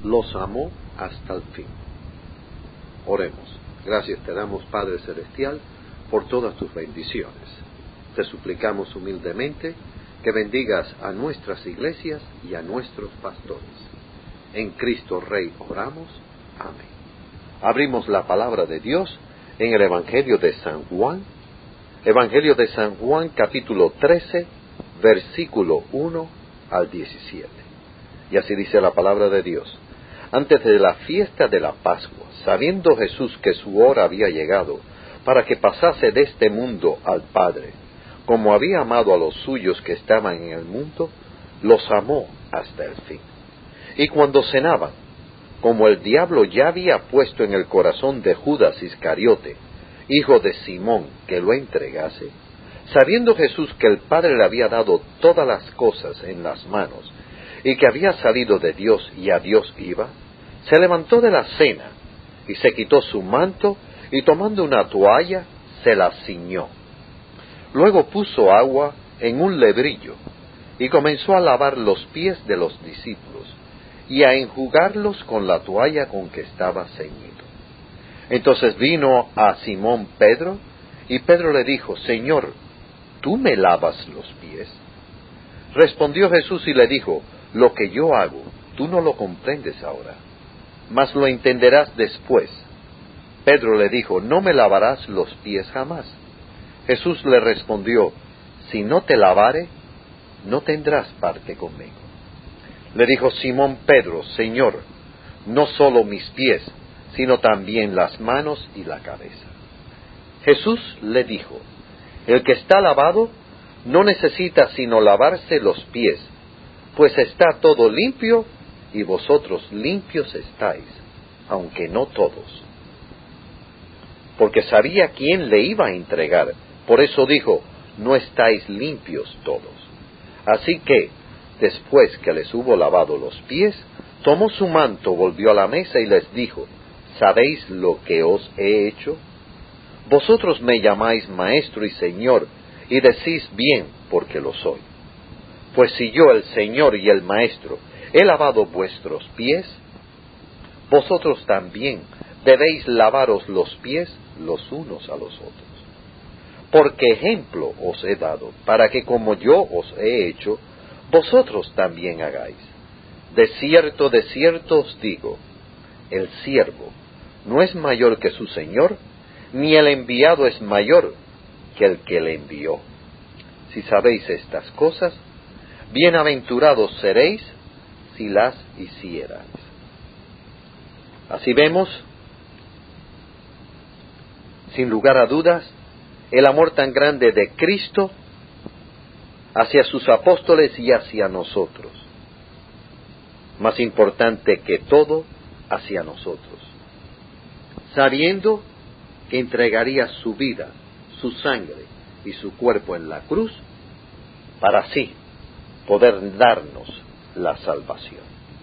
los amó hasta el fin. Oremos. Gracias te damos, Padre Celestial, por todas tus bendiciones. Te suplicamos humildemente que bendigas a nuestras iglesias y a nuestros pastores. En Cristo Rey oramos. Amén. Abrimos la palabra de Dios en el Evangelio de San Juan. Evangelio de San Juan, capítulo 13, versículo 1 al 17. Y así dice la palabra de Dios. Antes de la fiesta de la Pascua, sabiendo Jesús que su hora había llegado para que pasase de este mundo al Padre, como había amado a los suyos que estaban en el mundo, los amó hasta el fin. Y cuando cenaban, como el diablo ya había puesto en el corazón de Judas Iscariote, hijo de Simón, que lo entregase, sabiendo Jesús que el Padre le había dado todas las cosas en las manos, y que había salido de Dios y a Dios iba, se levantó de la cena, y se quitó su manto, y tomando una toalla, se la ciñó. Luego puso agua en un lebrillo, y comenzó a lavar los pies de los discípulos, y a enjugarlos con la toalla con que estaba ceñido. Entonces vino a Simón Pedro, y Pedro le dijo: Señor, ¿tú me lavas los pies? Respondió Jesús y le dijo: Lo que yo hago, tú no lo comprendes ahora, mas lo entenderás después. Pedro le dijo: No me lavarás los pies jamás. Jesús le respondió: Si no te lavare, no tendrás parte conmigo. Le dijo Simón Pedro: Señor, no solo mis pies, sino también las manos y la cabeza. Jesús le dijo: El que está lavado no necesita sino lavarse los pies, pues está todo limpio, y vosotros limpios estáis, aunque no todos. Porque sabía quién le iba a entregar, por eso dijo: No estáis limpios todos. Así que, después que les hubo lavado los pies, tomó su manto, volvió a la mesa y les dijo: ¿Sabéis lo que os he hecho? Vosotros me llamáis Maestro y Señor, y decís bien, porque lo soy. Pues si yo, el Señor y el Maestro, he lavado vuestros pies, vosotros también debéis lavaros los pies los unos a los otros. Porque ejemplo os he dado, para que como yo os he hecho, vosotros también hagáis. De cierto os digo, el siervo no es mayor que su Señor, ni el enviado es mayor que el que le envió. Si sabéis estas cosas, bienaventurados seréis si las hicierais. Así vemos, sin lugar a dudas, el amor tan grande de Cristo hacia sus apóstoles y hacia nosotros. Más importante que todo, hacia nosotros. Sabiendo que entregaría su vida, su sangre y su cuerpo en la cruz, para así poder darnos la salvación.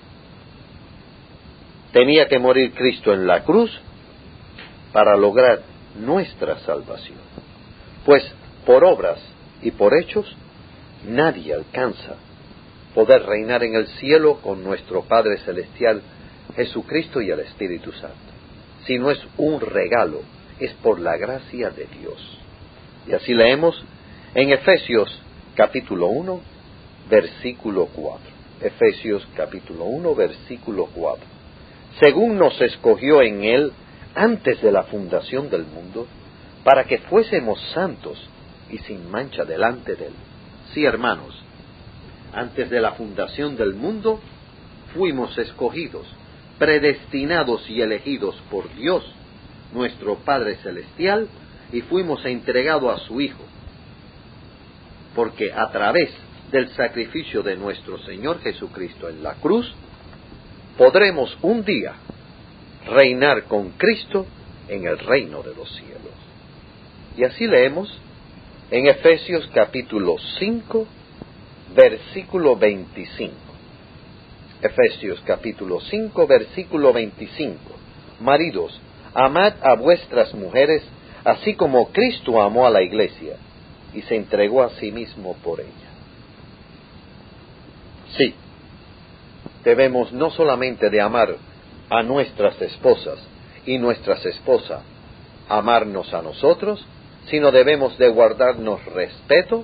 Tenía que morir Cristo en la cruz para lograr nuestra salvación. Pues por obras y por hechos, nadie alcanza poder reinar en el cielo con nuestro Padre Celestial, Jesucristo y el Espíritu Santo. Si no es un regalo, es por la gracia de Dios. Y así leemos en Efesios capítulo 1, versículo 4. Efesios capítulo 1, versículo 4. Según nos escogió en Él antes de la fundación del mundo, para que fuésemos santos y sin mancha delante de Él. Sí, hermanos, antes de la fundación del mundo, fuimos escogidos, predestinados y elegidos por Dios, nuestro Padre Celestial, y fuimos entregados a su Hijo, porque a través del sacrificio de nuestro Señor Jesucristo en la cruz, podremos un día reinar con Cristo en el reino de los cielos. Y así leemos en Efesios capítulo 5, versículo 25. Efesios capítulo 5, versículo 25. Maridos, amad a vuestras mujeres, así como Cristo amó a la iglesia, y se entregó a sí mismo por ella. Sí, debemos no solamente de amar a nuestras esposas y nuestras esposas amarnos a nosotros, sino debemos de guardarnos respeto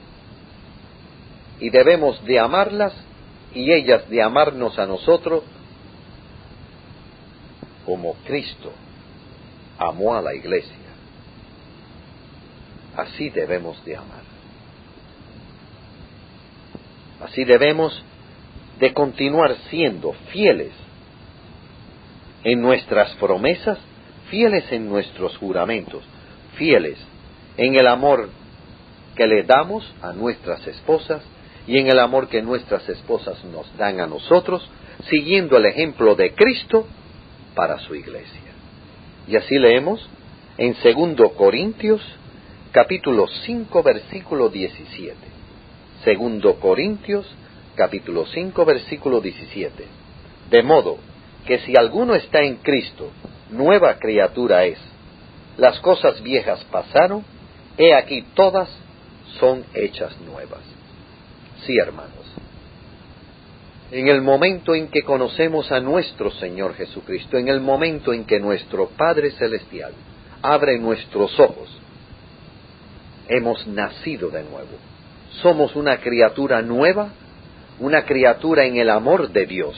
y debemos de amarlas y ellas de amarnos a nosotros como Cristo amó a la iglesia. Así debemos de amar. Así debemos de continuar siendo fieles en nuestras promesas, fieles en nuestros juramentos, fieles en el amor que le damos a nuestras esposas y en el amor que nuestras esposas nos dan a nosotros, siguiendo el ejemplo de Cristo para su iglesia. Y así leemos en 2 Corintios, capítulo 5, versículo 17. 2 Corintios, capítulo 5, versículo 17. De modo que si alguno está en Cristo, nueva criatura es. Las cosas viejas pasaron, he aquí todas son hechas nuevas. Sí, hermanos. En el momento en que conocemos a nuestro Señor Jesucristo, en el momento en que nuestro Padre Celestial abre nuestros ojos, hemos nacido de nuevo. Somos una criatura nueva, una criatura en el amor de Dios.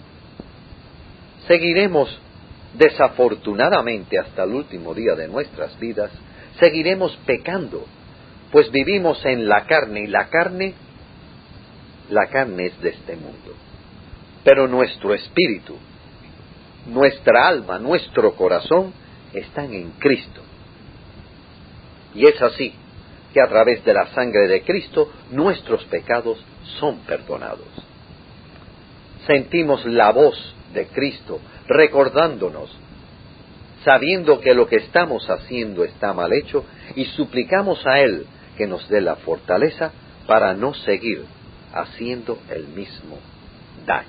Seguiremos desafortunadamente hasta el último día de nuestras vidas, seguiremos pecando, pues vivimos en la carne y la carne es de este mundo. Pero nuestro espíritu, nuestra alma, nuestro corazón están en Cristo. Y es así que a través de la sangre de Cristo nuestros pecados son perdonados. Sentimos la voz de Cristo recordándonos, sabiendo que lo que estamos haciendo está mal hecho, y suplicamos a Él que nos dé la fortaleza para no seguir haciendo el mismo daño.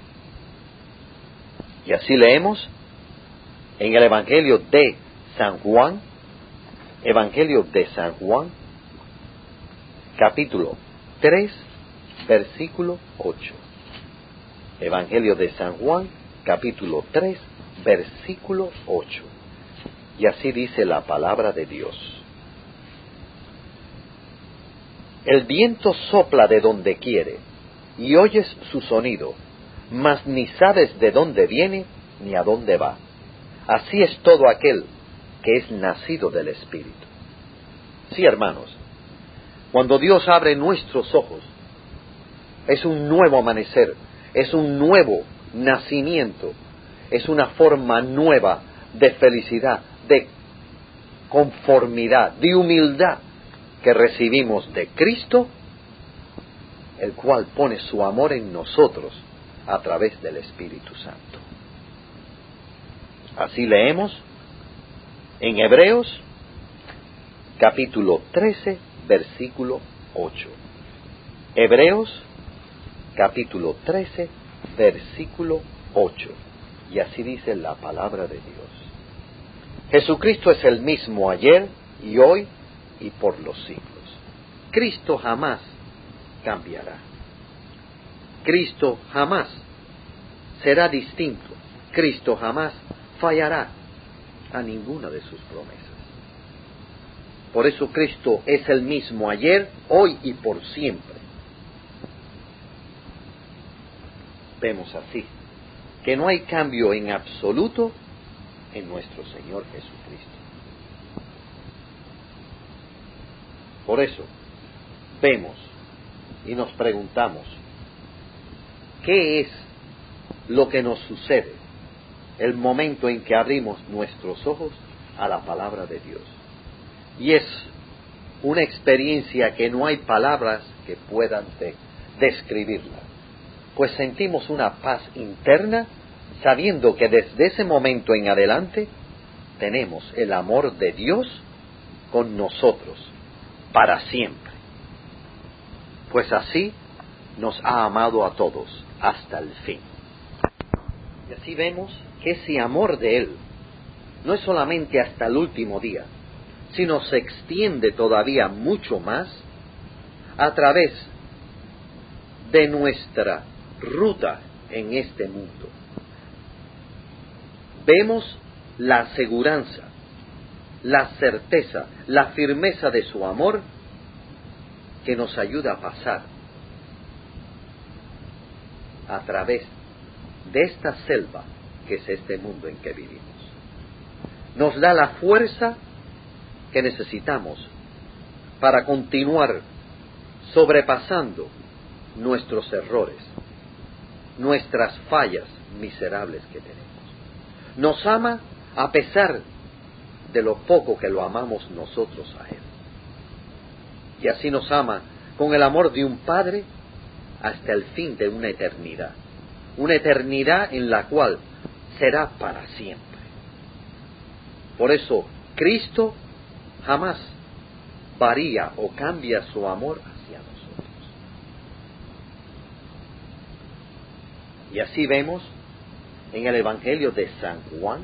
Y así leemos en el Evangelio de San Juan, capítulo 3, versículo 8. Evangelio de San Juan, capítulo 3, versículo 8. Y así dice la palabra de Dios. El viento sopla de donde quiere, y oyes su sonido, mas ni sabes de dónde viene ni a dónde va. Así es todo aquel que es nacido del Espíritu. Sí, hermanos, cuando Dios abre nuestros ojos, es un nuevo amanecer, es un nuevo nacimiento, es una forma nueva de felicidad, de conformidad, de humildad que recibimos de Cristo, el cual pone su amor en nosotros a través del Espíritu Santo. Así leemos en Hebreos capítulo 13, versículo 8. Hebreos capítulo 13, versículo 8. Y así dice la palabra de Dios. Jesucristo es el mismo ayer y hoy y por los siglos. Cristo jamás cambiará. Cristo jamás será distinto. Cristo jamás fallará a ninguna de sus promesas. Por eso Cristo es el mismo ayer, hoy y por siempre. Vemos así que no hay cambio en absoluto en nuestro Señor Jesucristo. Por eso vemos y nos preguntamos, ¿qué es lo que nos sucede el momento en que abrimos nuestros ojos a la palabra de Dios? Y es una experiencia que no hay palabras que puedan describirla, pues sentimos una paz interna sabiendo que desde ese momento en adelante tenemos el amor de Dios con nosotros para siempre, pues así nos ha amado a todos hasta el fin. Y así vemos que ese amor de Él no es solamente hasta el último día, sino se extiende todavía mucho más a través de nuestra ruta en este mundo. Vemos la aseguranza, la certeza, la firmeza de su amor que nos ayuda a pasar a través de esta selva que es este mundo en que vivimos. Nos da la fuerza que necesitamos para continuar sobrepasando nuestros errores, nuestras fallas miserables que tenemos. Nos ama a pesar de lo poco que lo amamos nosotros a Él. Y así nos ama con el amor de un Padre hasta el fin de una eternidad en la cual será para siempre. Por eso, Cristo jamás varía o cambia su amor hacia nosotros. Y así vemos en el Evangelio de San Juan,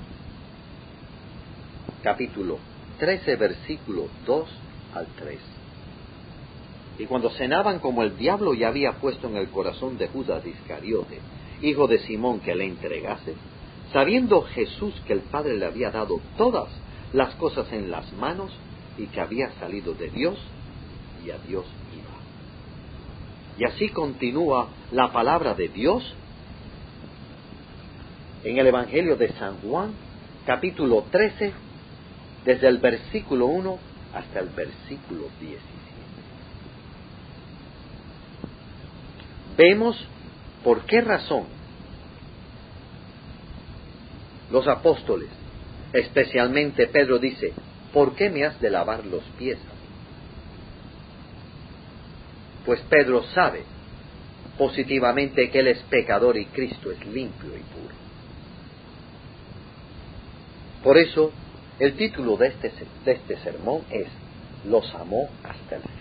capítulo 13, versículo 2 al 3. Y cuando cenaban, como el diablo ya había puesto en el corazón de Judas Iscariote, hijo de Simón, que le entregase, sabiendo Jesús que el Padre le había dado todas las cosas en las manos y que había salido de Dios y a Dios iba. Y así continúa la palabra de Dios en el Evangelio de San Juan, capítulo 13, desde el versículo 1 hasta el versículo 17. Vemos por qué razón los apóstoles, especialmente Pedro, dice: ¿por qué me has de lavar los pies? Pues Pedro sabe positivamente que él es pecador y Cristo es limpio y puro. Por eso, el título de este sermón es: los amó hasta el fin.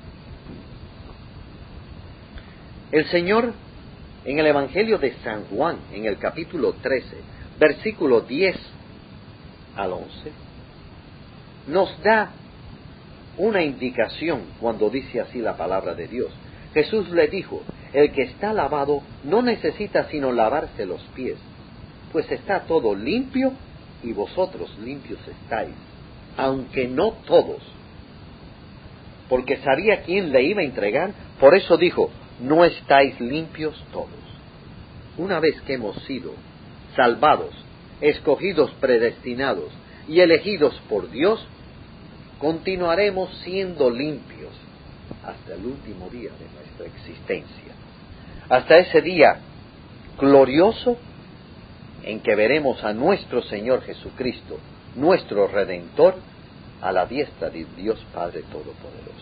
El Señor, en el Evangelio de San Juan, en el capítulo 13, versículo 10 al 11, nos da una indicación cuando dice así la palabra de Dios. Jesús le dijo: el que está lavado no necesita sino lavarse los pies, pues está todo limpio y vosotros limpios estáis, aunque no todos. Porque sabía quién le iba a entregar, por eso dijo: no estáis limpios todos. Una vez que hemos sido salvados, escogidos, predestinados y elegidos por Dios, continuaremos siendo limpios hasta el último día de nuestra existencia, hasta ese día glorioso en que veremos a nuestro Señor Jesucristo, nuestro Redentor, a la diestra de Dios Padre Todopoderoso.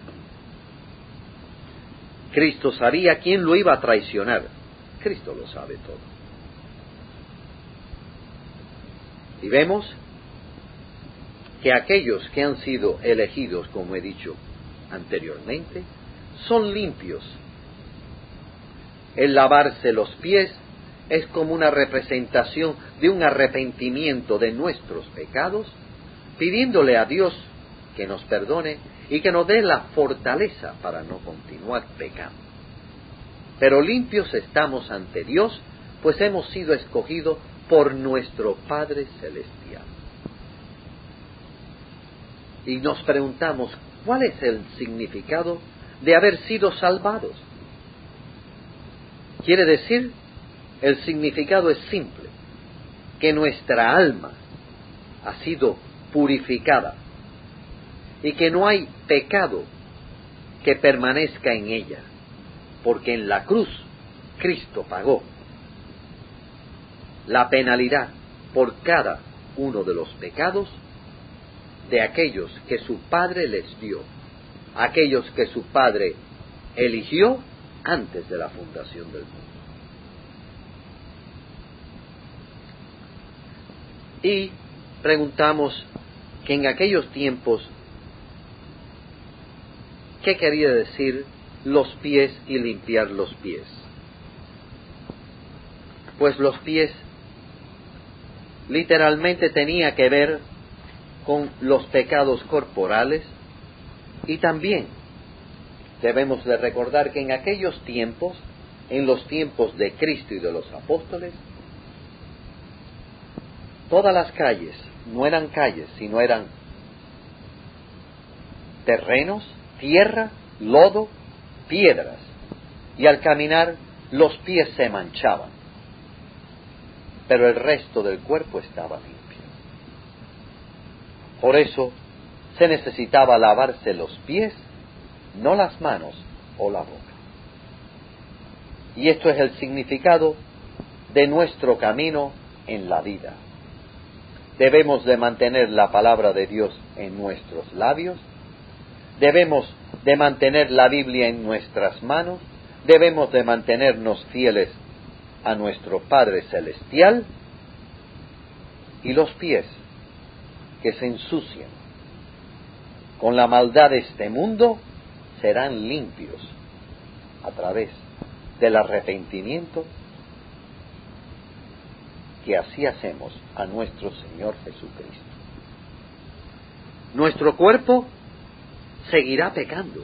Cristo sabía quién lo iba a traicionar. Cristo lo sabe todo. Y vemos que aquellos que han sido elegidos, como he dicho anteriormente, son limpios. El lavarse los pies es como una representación de un arrepentimiento de nuestros pecados, pidiéndole a Dios que nos perdone y que nos dé la fortaleza para no continuar pecando. Pero limpios estamos ante Dios, pues hemos sido escogidos por nuestro Padre Celestial. Y nos preguntamos, ¿cuál es el significado de haber sido salvados? Quiere decir, el significado es simple, que nuestra alma ha sido purificada y que no hay pecado que permanezca en ella, porque en la cruz Cristo pagó la penalidad por cada uno de los pecados de aquellos que su Padre les dio, aquellos que su Padre eligió antes de la fundación del mundo. Y preguntamos que en aquellos tiempos, ¿qué quería decir los pies y limpiar los pies? Pues los pies literalmente tenía que ver con los pecados corporales, y también debemos de recordar que en aquellos tiempos en los tiempos de Cristo y de los apóstoles, todas las calles no eran calles, sino eran terrenos, tierra, lodo, piedras, y al caminar los pies se manchaban, pero el resto del cuerpo estaba limpio. Por eso se necesitaba lavarse los pies, no las manos o la boca. Y esto es el significado de nuestro camino en la vida. Debemos de mantener la palabra de Dios en nuestros labios, debemos de mantener la Biblia en nuestras manos, debemos de mantenernos fieles a nuestro Padre Celestial, y los pies que se ensucian con la maldad de este mundo serán limpios a través del arrepentimiento que así hacemos a nuestro Señor Jesucristo. Nuestro cuerpo seguirá pecando,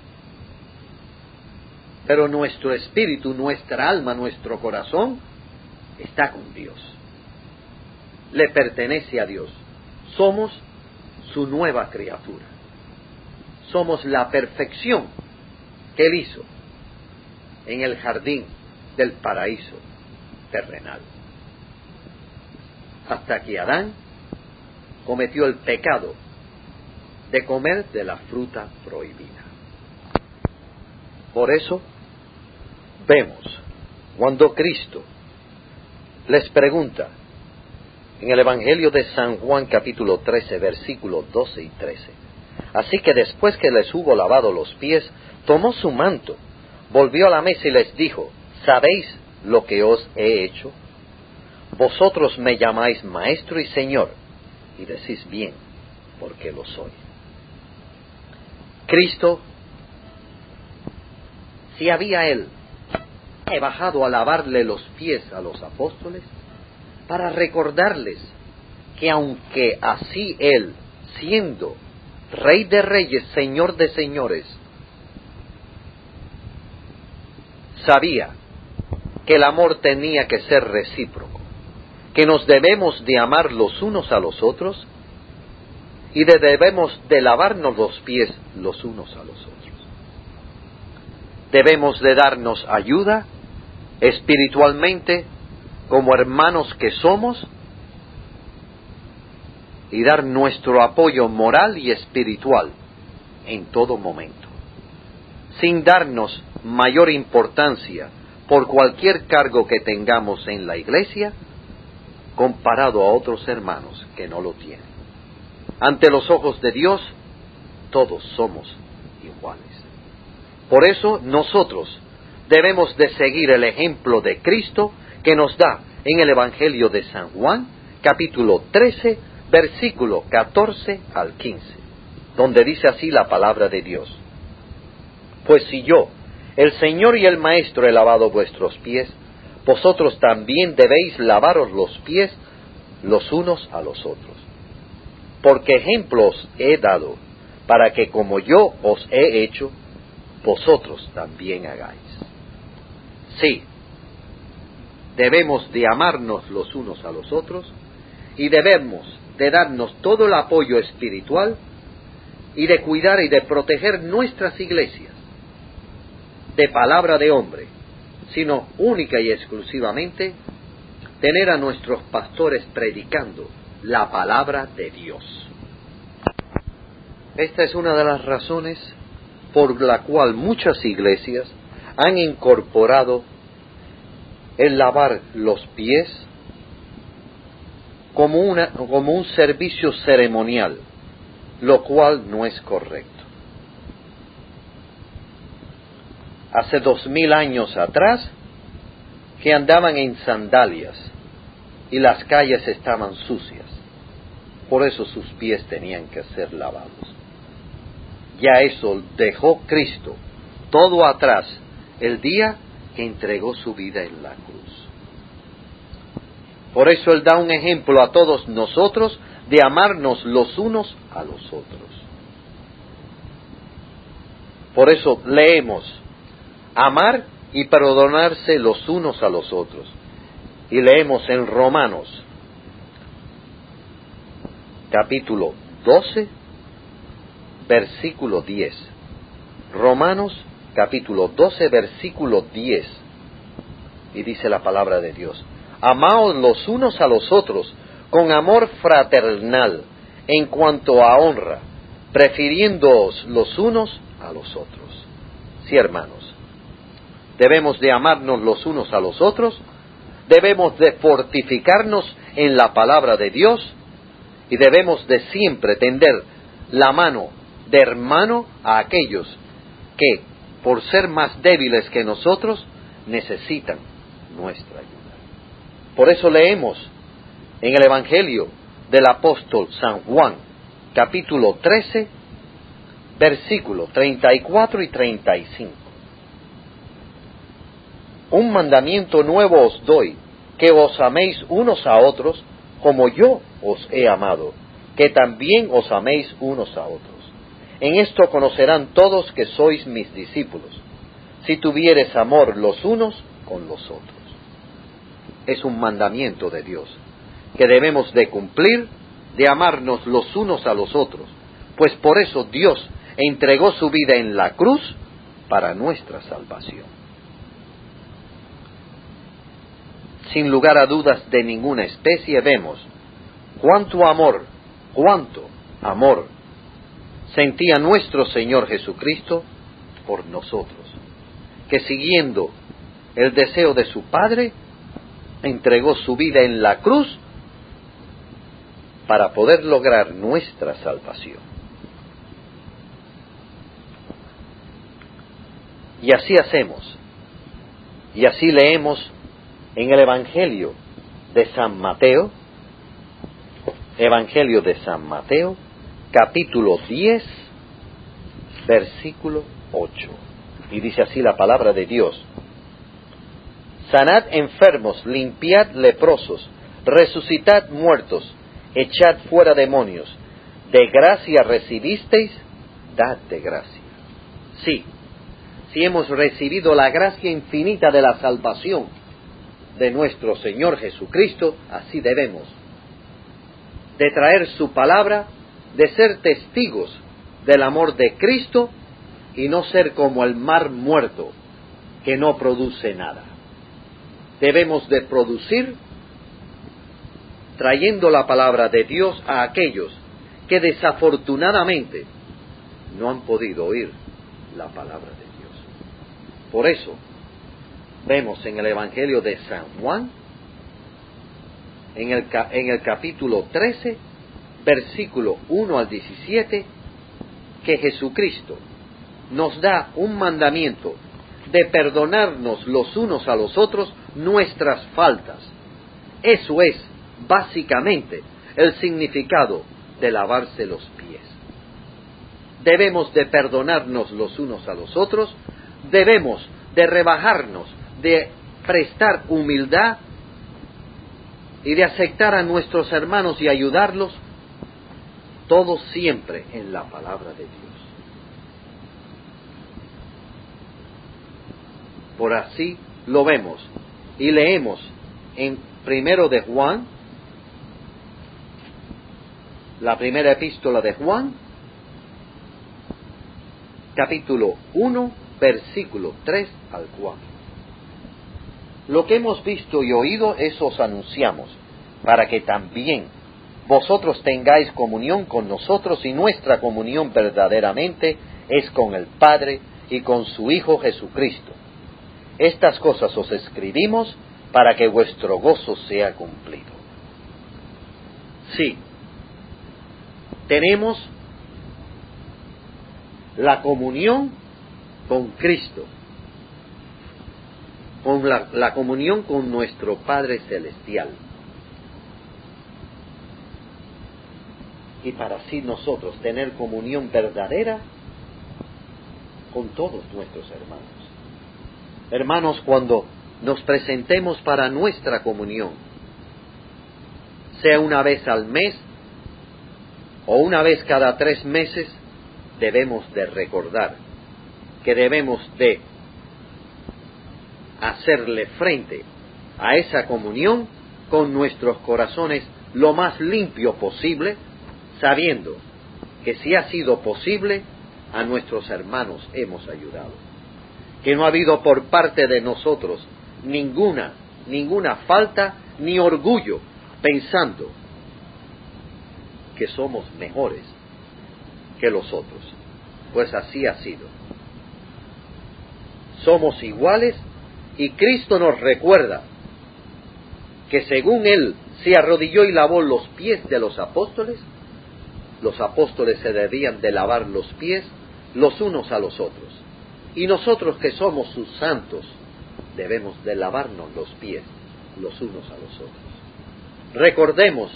pero nuestro espíritu, nuestra alma, nuestro corazón está con Dios. Le pertenece a Dios. Somos su nueva criatura. Somos la perfección que Él hizo en el jardín del paraíso terrenal. Hasta que Adán cometió el pecado de comer de la fruta prohibida. Por eso vemos cuando Cristo les pregunta en el Evangelio de San Juan capítulo 13 versículos 12 y 13. Así que después que les hubo lavado los pies, tomó su manto, volvió a la mesa y les dijo: ¿sabéis lo que os he hecho? Vosotros me llamáis Maestro y Señor, y decís bien, porque lo soy. Cristo, si había Él bajado a lavarle los pies a los apóstoles, para recordarles que aunque así Él, siendo Rey de Reyes, Señor de Señores, sabía que el amor tenía que ser recíproco, que nos debemos de amar los unos a los otros y debemos de lavarnos los pies los unos a los otros. Debemos de darnos ayuda espiritualmente como hermanos que somos y dar nuestro apoyo moral y espiritual en todo momento, sin darnos mayor importancia por cualquier cargo que tengamos en la iglesia comparado a otros hermanos que no lo tienen. Ante los ojos de Dios, todos somos iguales. Por eso nosotros debemos de seguir el ejemplo de Cristo que nos da en el Evangelio de San Juan, capítulo 13, versículo 14 al 15, donde dice así la palabra de Dios: pues si yo, el Señor y el Maestro, he lavado vuestros pies, vosotros también debéis lavaros los pies los unos a los otros. Porque ejemplos he dado, para que como yo os he hecho, vosotros también hagáis. Sí, debemos de amarnos los unos a los otros y debemos de darnos todo el apoyo espiritual y de cuidar y de proteger nuestras iglesias de palabra de hombre, sino única y exclusivamente tener a nuestros pastores predicando la palabra de Dios. Esta es una de las razones por la cual muchas iglesias han incorporado el lavar los pies como un servicio ceremonial, lo cual no es correcto. Hace 2000 años atrás, que andaban en sandalias y las calles estaban sucias, por eso sus pies tenían que ser lavados. Ya eso dejó Cristo todo atrás el día que entregó su vida en la cruz. Por eso Él da un ejemplo a todos nosotros de amarnos los unos a los otros. Por eso leemos: amar y perdonarse los unos a los otros. Y leemos en Romanos, capítulo 12, versículo 10. Romanos, capítulo 12, versículo 10. Y dice la palabra de Dios: amaos los unos a los otros con amor fraternal, en cuanto a honra, prefiriéndoos los unos a los otros. Sí, hermanos, debemos de amarnos los unos a los otros, debemos de fortificarnos en la palabra de Dios, y debemos de siempre tender la mano de hermano a aquellos que, por ser más débiles que nosotros, necesitan nuestra ayuda. Por eso leemos en el Evangelio del apóstol San Juan, capítulo 13, versículos 34 y 35. Un mandamiento nuevo os doy, que os améis unos a otros, como yo os he amado, que también os améis unos a otros. En esto conocerán todos que sois mis discípulos, si tuviereis amor los unos con los otros. Es un mandamiento de Dios, que debemos de cumplir, de amarnos los unos a los otros, pues por eso Dios entregó su vida en la cruz para nuestra salvación. Sin lugar a dudas de ninguna especie vemos cuánto amor sentía nuestro Señor Jesucristo por nosotros, que siguiendo el deseo de su Padre, entregó su vida en la cruz para poder lograr nuestra salvación. Y así hacemos, y así leemos en el Evangelio de San Mateo, capítulo 10, versículo 8. Y dice así la palabra de Dios: sanad enfermos, limpiad leprosos, resucitad muertos, echad fuera demonios. De gracia recibisteis, dad de gracia. Sí, si hemos recibido la gracia infinita de la salvación de nuestro Señor Jesucristo, así debemos de traer su palabra, de ser testigos del amor de Cristo y no ser como el mar muerto que no produce nada. Debemos de producir trayendo la palabra de Dios a aquellos que desafortunadamente no han podido oír la palabra de Dios. Por eso vemos en el Evangelio de San Juan, en el capítulo 13, versículo 1 al 17, que Jesucristo nos da un mandamiento de perdonarnos los unos a los otros nuestras faltas. Eso es básicamente el significado de lavarse los pies. Debemos de perdonarnos los unos a los otros, debemos de rebajarnos, de prestar humildad y de aceptar a nuestros hermanos y ayudarlos, todo siempre en la palabra de Dios. Por así lo vemos y leemos en 1 de Juan, la primera epístola de Juan, capítulo 1, versículo 3 al 4. Lo que hemos visto y oído, eso os anunciamos, para que también vosotros tengáis comunión con nosotros, y nuestra comunión verdaderamente es con el Padre y con su Hijo Jesucristo. Estas cosas os escribimos para que vuestro gozo sea cumplido. Sí, tenemos la comunión con Cristo, con la comunión con nuestro Padre Celestial. Y para así nosotros tener comunión verdadera con todos nuestros hermanos. Hermanos, cuando nos presentemos para nuestra comunión, sea una vez al mes o una vez cada 3 meses, debemos de recordar que debemos de hacerle frente a esa comunión con nuestros corazones lo más limpio posible, sabiendo que si ha sido posible, a nuestros hermanos hemos ayudado. Que no ha habido por parte de nosotros ninguna falta ni orgullo, pensando que somos mejores que los otros, pues así ha sido. Somos iguales y Cristo nos recuerda que según Él se arrodilló y lavó los pies de los apóstoles se debían de lavar los pies los unos a los otros. Y nosotros que somos sus santos, debemos de lavarnos los pies los unos a los otros. Recordemos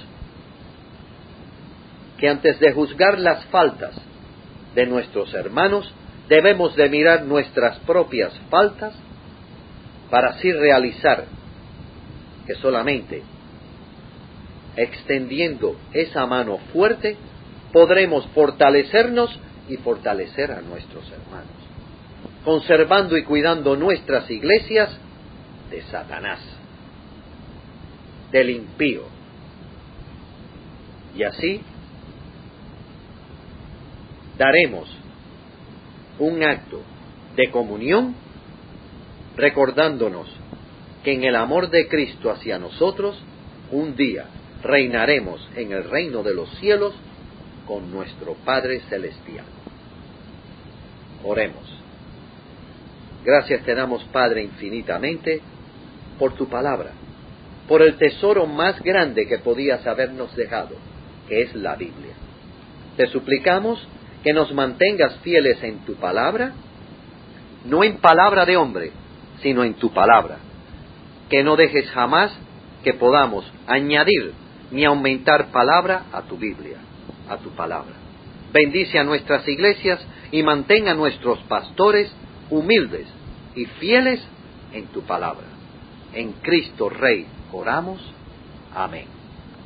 que antes de juzgar las faltas de nuestros hermanos, debemos de mirar nuestras propias faltas para así realizar que solamente extendiendo esa mano fuerte podremos fortalecernos y fortalecer a nuestros hermanos, conservando y cuidando nuestras iglesias de Satanás, del impío. Y así daremos un acto de comunión, recordándonos que en el amor de Cristo hacia nosotros, un día reinaremos en el reino de los cielos con nuestro Padre Celestial. Oremos. Gracias te damos, Padre, infinitamente, por tu palabra, por el tesoro más grande que podías habernos dejado, que es la Biblia. Te suplicamos que nos mantengas fieles en tu palabra, no en palabra de hombre, sino en tu palabra. Que no dejes jamás que podamos añadir ni aumentar palabra a tu Biblia, a tu palabra. Bendice a nuestras iglesias y mantenga a nuestros pastores humildes y fieles en tu palabra. En Cristo Rey oramos. Amén.